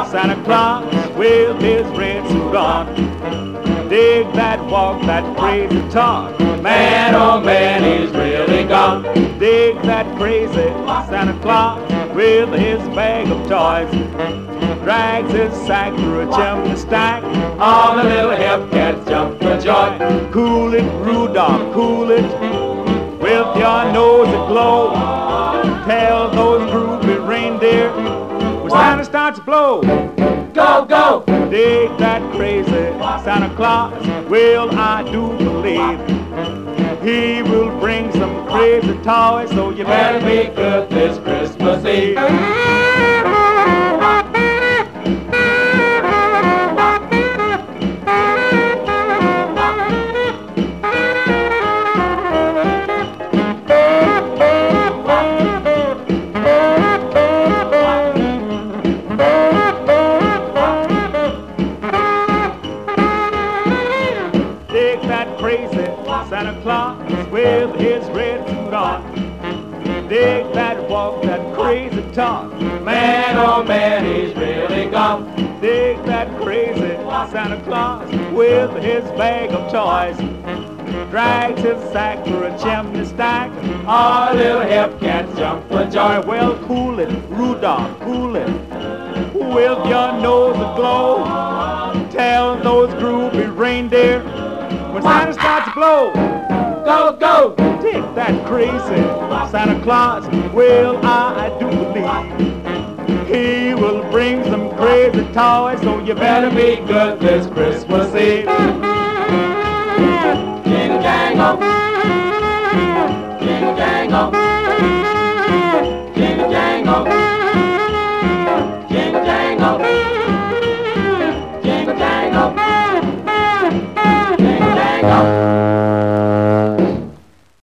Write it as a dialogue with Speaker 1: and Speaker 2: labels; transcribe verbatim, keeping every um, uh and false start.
Speaker 1: Santa Claus with his red suit on. Dig that walk, that crazy talk. Man, oh man, he's really gone. Dig that crazy Santa Claus with his bag of toys. Drags his sack through a chimney stack. All the little hip cats jump for joy. Cool it, Rudolph, cool it, with your nose aglow. Tell those groovy reindeer when Santa starts to blow. Go, go! Dig that crazy Santa Claus. Well, I do believe he will bring some crazy toys, so you better be good this Christmas Eve. Santa Claus with his red suit on. Dig that walk, that crazy talk. Man, oh man, he's really gone. Dig that crazy Santa Claus with his bag of toys. Drags his sack through a chimney stack. All little hip cats jump for joy. Well, cool it, Rudolph, cool it, with your nose aglow. Tell those groovy reindeer when Santa starts to blow. Go, go! Dig that crazy Santa Claus. Well, I do believe he will bring some crazy toys, so you better be good this Christmas Eve.